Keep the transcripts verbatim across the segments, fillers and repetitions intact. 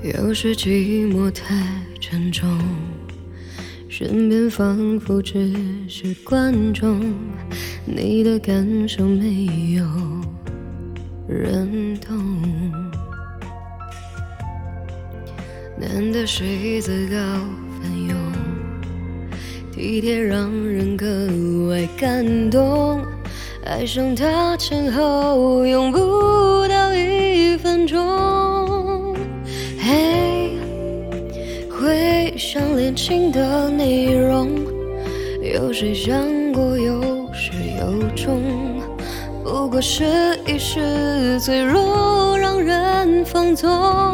有时寂寞太沉重，身边仿佛只是观众，你的感受没有人懂。难得谁自告奋勇，体贴让人格外感动，爱上他前后用不到一分钟。嘿，回想恋情的内容，有谁想过有始有终？不过是一时脆弱让人放纵。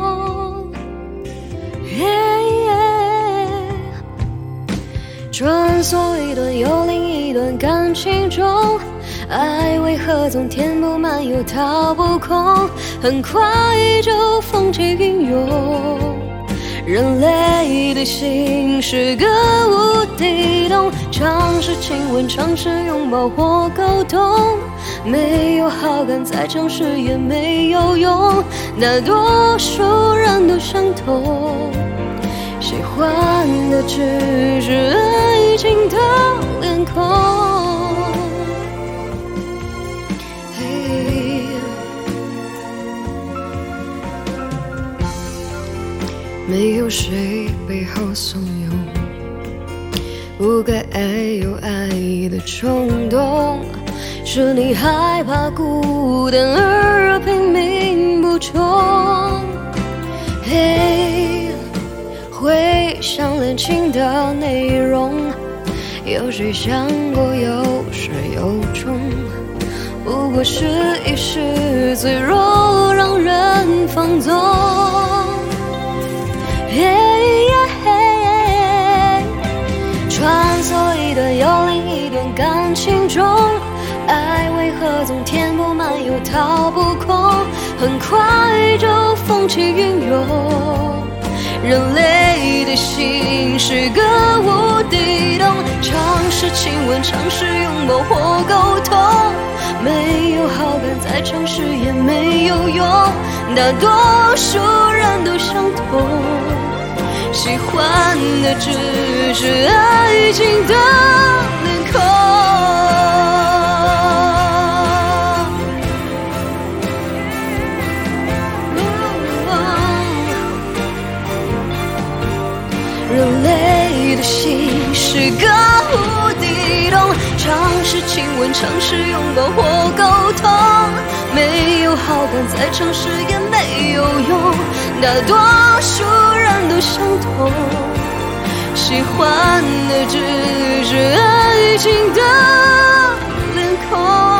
穿梭一段又另一段感情中，爱为何总填不满又掏不空，很快就风起云涌。人类的心是个无底洞，尝试亲吻，尝试拥抱或沟通，没有好感再尝试也没有用，大多数人都相同，喜欢的只是爱情的脸孔。没有谁背后怂恿，不该爱有爱的冲动，是你害怕孤单而拼命补充。嘿，回想恋情的内容，有谁想过有始有终？不过是一时脆弱让人放纵。穿梭一段又另一段感情中，爱为何总填不满又掏不空，很快就风起云涌。人类的心是个无底洞，尝试亲吻，尝试拥抱或沟通，没有好感再尝试也没有用，大多数人都相同，喜欢的只是爱情的脸孔。人类的心是个无底洞，尝试亲吻，尝试拥抱或沟通，没有好感再尝试也没有用，大多数人都相同，喜欢的只是爱情的脸孔。